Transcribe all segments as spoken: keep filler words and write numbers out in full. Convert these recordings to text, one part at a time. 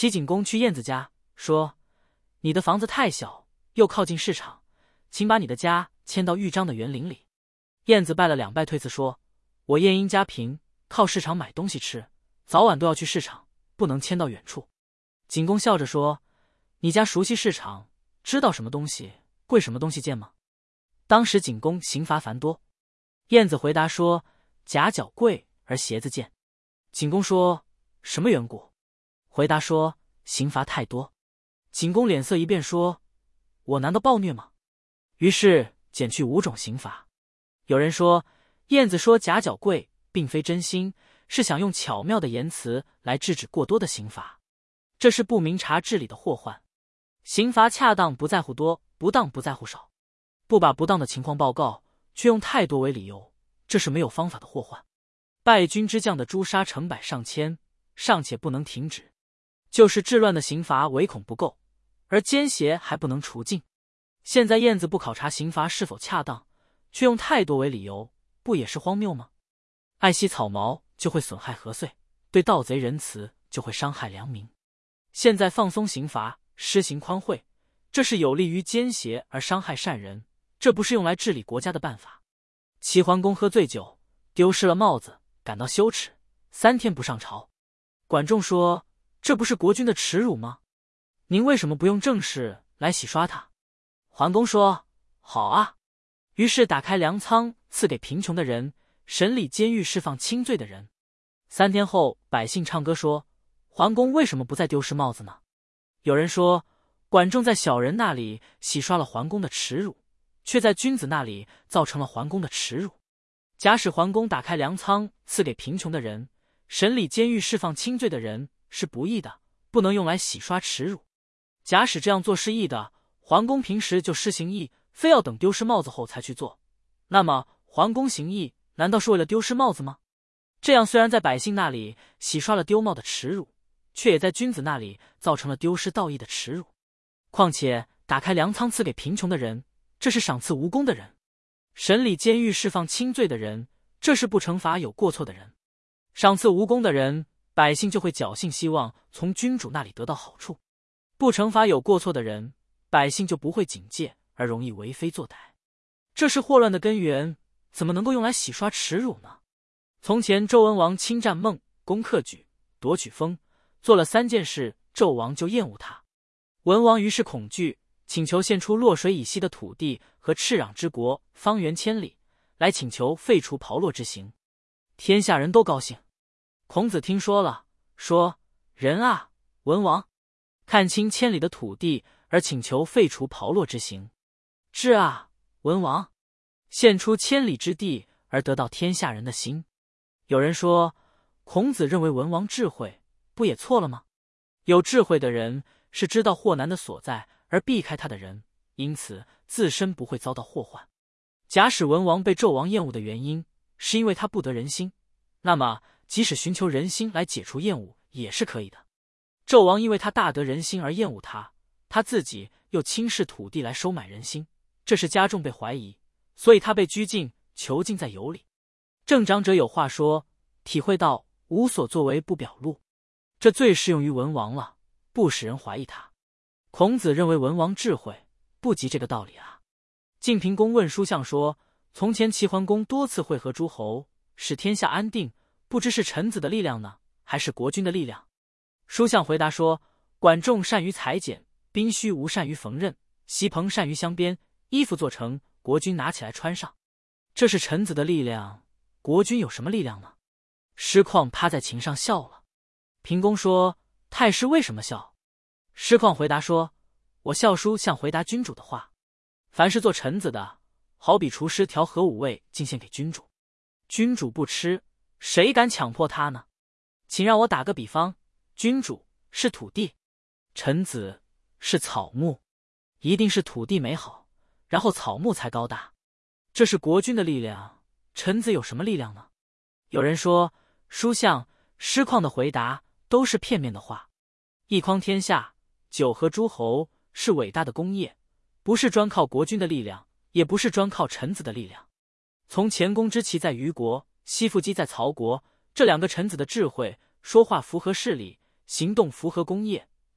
齐景公去燕子家，说：“你的房子太小，又靠近市场，请把你的家迁到豫章的园林里。”燕子拜了两拜，推辞说：“我晏婴家贫，靠市场买东西吃，早晚都要去市场，不能迁到远处。”景公笑着说：“你家熟悉市场，知道什么东西贵，什么东西贱吗？”当时景公刑罚繁多。燕子回答说：“夹脚贵而鞋子贱。”景公说：“什么缘故？”回答说：“刑罚太多。”景公脸色一变，说：“我难道暴虐吗？”于是减去五种刑罚。有人说，燕子说夹脚贵并非真心，是想用巧妙的言辞来制止过多的刑罚，这是不明察治理的祸患。刑罚恰当不在乎多，不当不在乎少，不把不当的情况报告，却用太多为理由，这是没有方法的祸患。败军之将的诛杀成百上千，尚且不能停止，就是治乱的刑罚唯恐不够，而奸邪还不能除尽。现在燕子不考察刑罚是否恰当，却用太多为理由，不也是荒谬吗？爱惜草毛就会损害禾穗，对盗贼仁慈就会伤害良民。现在放松刑罚，施行宽惠，这是有利于奸邪而伤害善人，这不是用来治理国家的办法。齐桓公喝醉酒，丢失了帽子，感到羞耻，三天不上朝。管仲说：“这不是国君的耻辱吗？您为什么不用正事来洗刷他？”桓公说：“好啊。”于是打开粮仓，赐给贫穷的人，审理监狱，释放轻罪的人。三天后，百姓唱歌说：“桓公为什么不再丢失帽子呢？”有人说，管仲在小人那里洗刷了桓公的耻辱，却在君子那里造成了桓公的耻辱。假使桓公打开粮仓，赐给贫穷的人，审理监狱，释放轻罪的人，是不义的，不能用来洗刷耻辱。假使这样做是义的，桓公平时就施行义，非要等丢失帽子后才去做，那么桓公行义难道是为了丢失帽子吗？这样虽然在百姓那里洗刷了丢帽的耻辱，却也在君子那里造成了丢失道义的耻辱。况且打开粮仓赐给贫穷的人，这是赏赐无功的人；审理监狱，释放轻罪的人，这是不惩罚有过错的人。赏赐无功的人，百姓就会侥幸希望从君主那里得到好处；不惩罚有过错的人，百姓就不会警戒，而容易为非作歹。这是祸乱的根源，怎么能够用来洗刷耻辱呢？从前周文王侵占孟，攻克莒，夺取封，做了三件事，纣王就厌恶他。文王于是恐惧，请求献出洛水以西的土地和赤壤之国，方圆千里，来请求废除炮烙之刑。天下人都高兴。孔子听说了，说：“仁啊，文王，看清千里的土地而请求废除炮烙之刑；智啊，文王，献出千里之地而得到天下人的心。”有人说，孔子认为文王智慧，不也错了吗？有智慧的人是知道祸难的所在而避开他的人，因此自身不会遭到祸患。假使文王被纣王厌恶的原因是因为他不得人心，那么即使寻求人心来解除厌恶也是可以的。纣王因为他大得人心而厌恶他，他自己又轻视土地来收买人心，这是加重被怀疑，所以他被拘禁，囚禁在羑里。正长者有话说，体会到无所作为不表露，这最适用于文王了，不使人怀疑他。孔子认为文王智慧，不及这个道理啊。晋平公问叔向说，从前齐桓公多次会合诸侯，使天下安定，不知是臣子的力量呢，还是国君的力量？叔向回答说，管仲善于裁剪，宾须无善于缝纫，席鹏善于镶边，衣服做成，国君拿起来穿上，这是臣子的力量，国君有什么力量呢？师旷趴在琴上笑了。平公说，太师为什么笑？师旷回答说，我笑书像回答君主的话。凡是做臣子的，好比厨师调和五味进献给君主，君主不吃，谁敢强迫他呢？请让我打个比方，君主是土地，臣子是草木，一定是土地美好，然后草木才高大，这是国君的力量，臣子有什么力量呢？有人说，书向、师旷的回答都是片面的话。一匡天下，九合诸侯是伟大的功业，不是专靠国君的力量，也不是专靠臣子的力量。从前公之奇在虞国，西父姬在曹国，这两个臣子的智慧，说话符合事理，行动符合功业，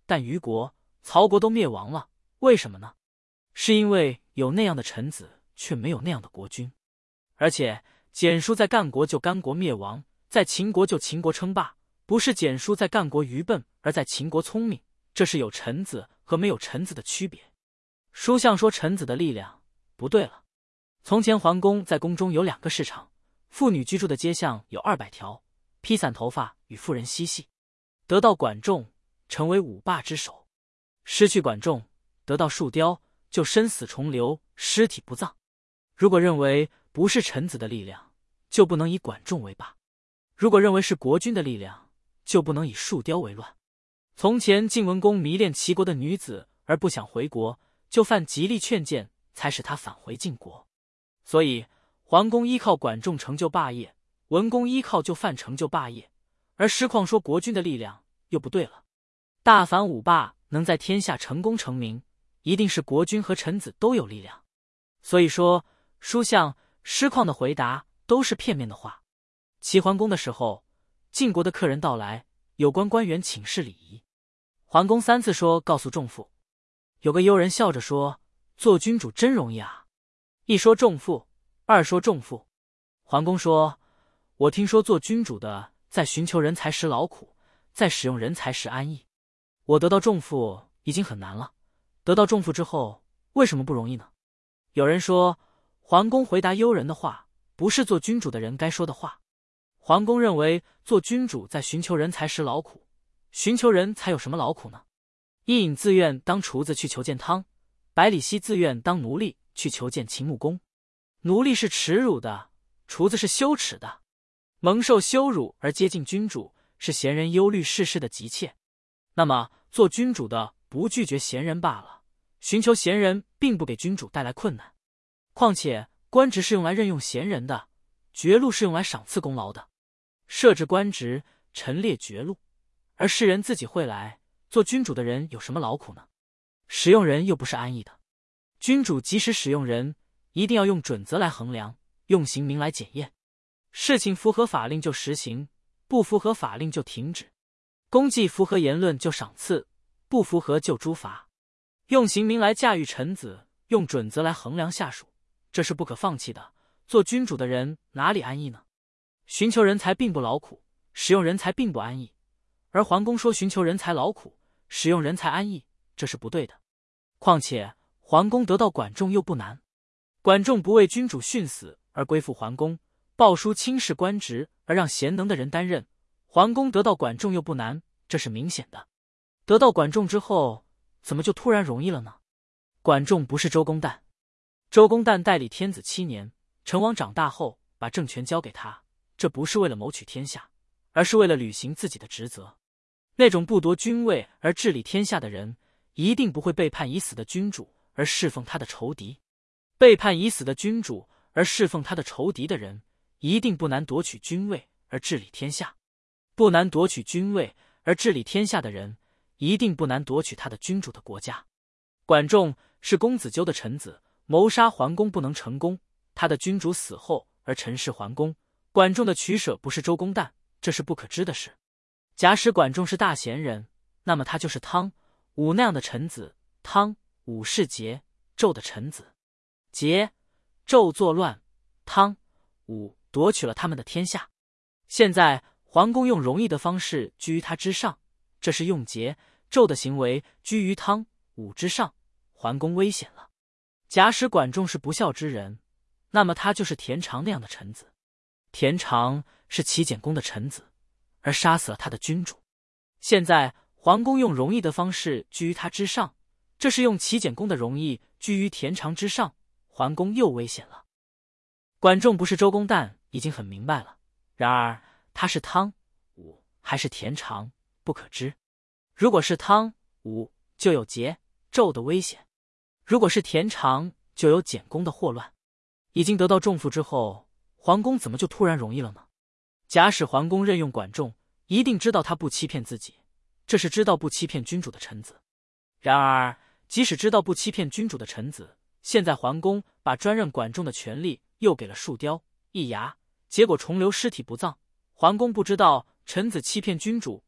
但虞国、曹国都灭亡了，为什么呢？是因为有那样的臣子，却没有那样的国君。而且蹇叔在干国就干国灭亡，在秦国就秦国称霸，不是蹇叔在干国愚笨，而在秦国聪明，这是有臣子和没有臣子的区别。书相说臣子的力量不对了。从前桓公在宫中有两个市场，妇女居住的街巷有二百条，披散头发与妇人嬉戏。得到管仲，成为五霸之首；失去管仲，得到树雕，就身死重流，尸体不葬。如果认为不是臣子的力量，就不能以管仲为霸；如果认为是国君的力量，就不能以树雕为乱。从前晋文公迷恋齐国的女子而不想回国，就犯极力劝谏，才使他返回晋国。所以桓公依靠管仲成就霸业，文公依靠就范成就霸业，而师旷说国君的力量又不对了。大凡五霸能在天下成功成名，一定是国君和臣子都有力量。所以说书相、师旷的回答都是片面的话。齐桓公的时候，晋国的客人到来，有关官员请示礼仪。桓公三次说告诉仲父。有个幽人笑着说，做君主真容易啊。一说仲父，二说仲父。桓公说，我听说做君主的在寻求人才时劳苦，在使用人才时安逸。我得到仲父已经很难了，得到仲父之后为什么不容易呢？有人说桓公回答幽人的话不是做君主的人该说的话。桓公认为做君主在寻求人才时劳苦，寻求人才有什么劳苦呢？伊尹自愿当厨子去求见汤，百里奚自愿当奴隶去求见秦穆公。奴隶是耻辱的，厨子是羞耻的。蒙受羞辱而接近君主，是贤人忧虑世事的急切。那么做君主的不拒绝贤人罢了，寻求贤人并不给君主带来困难。况且官职是用来任用贤人的，爵禄是用来赏赐功劳的。设置官职，陈列爵禄，而世人自己会来，做君主的人有什么劳苦呢？使用人又不是安逸的。君主即使使用人，一定要用准则来衡量，用刑名来检验。事情符合法令就实行，不符合法令就停止。功绩符合言论就赏赐，不符合就诛罚。用刑名来驾驭臣子，用准则来衡量下属，这是不可放弃的。做君主的人哪里安逸呢？寻求人才并不劳苦，使用人才并不安逸。而桓公说寻求人才劳苦，使用人才安逸，这是不对的。况且桓公得到管仲又不难，管仲不为君主殉死而归附桓公，鲍叔轻视官职而让贤能的人担任，桓公得到管仲又不难，这是明显的。得到管仲之后，怎么就突然容易了呢？管仲不是周公旦，周公旦代理天子七年，成王长大后把政权交给他，这不是为了谋取天下，而是为了履行自己的职责。那种不夺君位而治理天下的人，一定不会背叛已死的君主而侍奉他的仇敌。背叛已死的君主而侍奉他的仇敌的人，一定不难夺取君位而治理天下。不难夺取君位而治理天下的人，一定不难夺取他的君主的国家。管仲是公子纠的臣子，谋杀桓公不能成功，他的君主死后而陈氏桓公。管仲的取舍不是周公旦，这是不可知的事。假使管仲是大贤人，那么他就是汤、武那样的臣子。汤、武是桀、纣的臣子，桀、纣作乱，汤、武夺取了他们的天下。现在桓公用容易的方式居于他之上，这是用桀、纣的行为居于汤、武之上，桓公危险了。假使管仲是不孝之人，那么他就是田常那样的臣子。田常是齐简公的臣子，而杀死了他的君主。现在桓公用容易的方式居于他之上，这是用齐简公的容易居于田常之上，桓公又危险了。管仲不是周公旦已经很明白了，然而他是汤、武还是田常不可知。如果是汤、武，就有桀、纣的危险；如果是田常，就有简公的祸乱。已经得到仲父之后，桓公怎么就突然容易了呢？假使桓公任用管仲，一定知道他不欺骗自己，这是知道不欺骗君主的臣子。然而即使知道不欺骗君主的臣子，现在桓公把专任管仲的权力又给了树雕、易牙，结果重流尸体不葬。桓公不知道臣子欺骗君主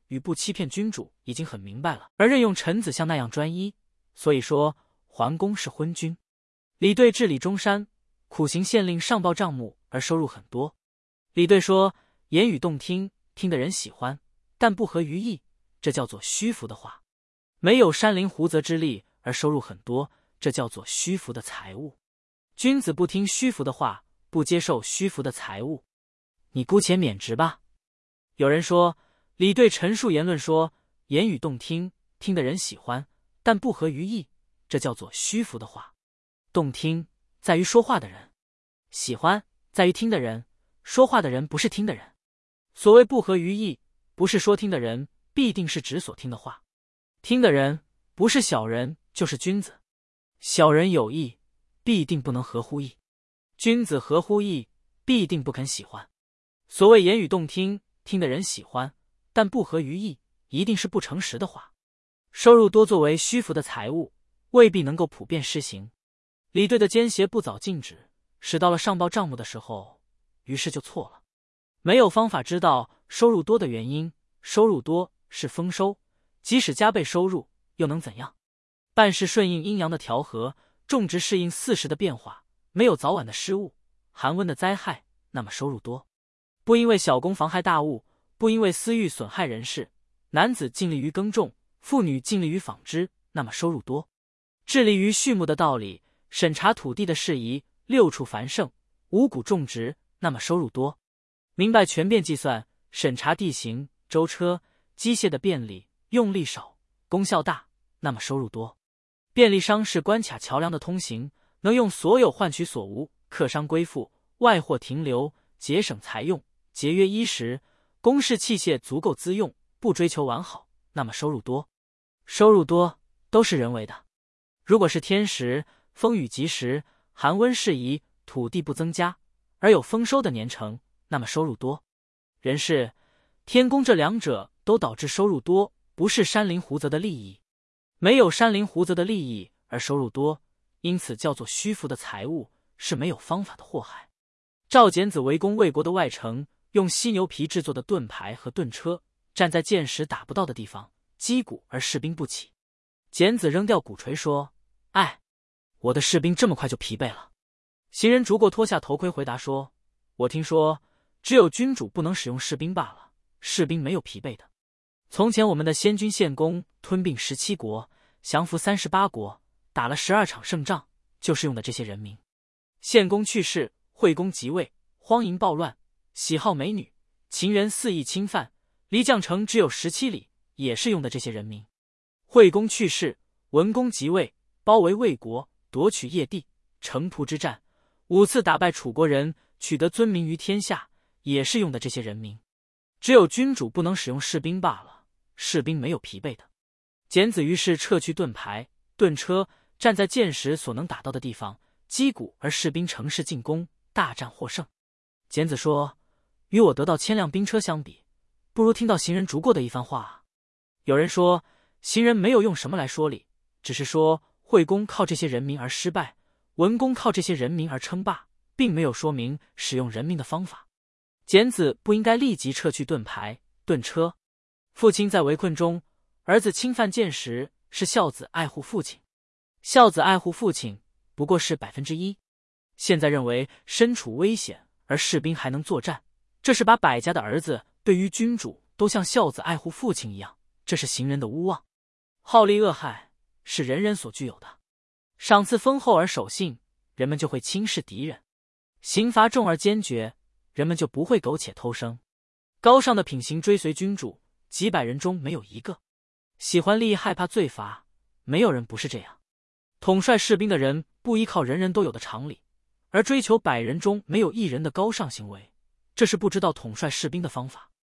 与不欺骗君主已经很明白了，而任用臣子像那样专一，所以说桓公是昏君。李兑治理中山，苦行县令上报账目而收入很多。李兑说言语动听，听得人喜欢，但不合于意，这叫做虚浮的话。没有山林湖泽之力而收入很多，这叫做虚浮的财物。君子不听虚浮的话，不接受虚浮的财物，你姑且免职吧。有人说李兑陈述言论说言语动听，听得人喜欢，但不合于意，这叫做虚浮的话。动听在于说话的人，喜欢在于听的人，说话的人不是听的人。所谓不合于意，不是说听的人必定是指所听的话，听的人不是小人就是君子。小人有意，必定不能合乎意；君子合乎意，必定不肯喜欢。所谓言语动听，听的人喜欢，但不合于意，一定是不诚实的话。收入多作为虚浮的财物，未必能够普遍施行。李兑的奸邪不早禁止，使到了上报账目的时候，于是就错了。没有方法知道收入多的原因，收入多是丰收，即使加倍收入又能怎样？办事顺应阴阳的调和，种植适应四时的变化，没有早晚的失误，寒温的灾害，那么收入多。不因为小功妨害大务，不因为私欲损害人事，男子尽力于耕种，妇女尽力于纺织，那么收入多。致力于畜牧的道理，审查土地的事宜，六畜繁盛，五谷种植，那么收入多。明白全变计算，审查地形，舟车机械的便利，用力少，功效大，那么收入多。便利商事关卡桥梁的通行，能用所有换取所无，客商归附，外货停留，节省财用，节约衣食，公事器械足够资用，不追求完好，那么收入多。收入多都是人为的。如果是天时，风雨及时，寒温适宜，土地不增加，而有丰收的年成，那么收入多。人事、天宫这两者都导致收入多，不是山林湖泽的利益。没有山林湖泽的利益而收入多，因此叫做虚浮的财物，是没有方法的祸害。赵简子围攻魏国的外城，用犀牛皮制作的盾牌和盾车，站在箭矢打不到的地方，击鼓而士兵不起。简子扔掉鼓槌说：哎，我的士兵这么快就疲惫了。行人逐过脱下头盔回答说：我听说只有君主不能使用士兵罢了，士兵没有疲惫的。从前我们的先君献公吞并十七国，降服三十八国，打了十二场胜仗，就是用的这些人民。献公去世，惠公即位，荒淫暴乱，喜好美女，秦人肆意侵犯，离绛城只有十七里，也是用的这些人民。惠公去世，文公即位，包围魏国，夺取邺地，城濮之战，五次打败楚国人，取得尊名于天下，也是用的这些人民。只有君主不能使用士兵罢了，士兵没有疲惫的。简子于是撤去盾牌、盾车，站在箭矢所能打到的地方，击鼓而士兵乘势进攻，大战获胜。简子说：与我得到千辆兵车相比，不如听到行人逐过的一番话啊。有人说行人没有用什么来说理，只是说惠公靠这些人民而失败，文公靠这些人民而称霸，并没有说明使用人民的方法。简子不应该立即撤去盾牌、盾车。父亲在围困中，儿子侵犯箭时，是孝子爱护父亲。孝子爱护父亲不过是百分之一。现在认为身处危险而士兵还能作战，这是把百家的儿子对于君主都像孝子爱护父亲一样，这是行人的诬妄。好利恶害是人人所具有的，赏赐丰厚而守信，人们就会轻视敌人；刑罚重而坚决，人们就不会苟且偷生。高尚的品行追随君主，几百人中没有一个。喜欢利益害怕罪罚，没有人不是这样。统帅士兵的人不依靠人人都有的常理，而追求百人中没有一人的高尚行为，这是不知道统帅士兵的方法。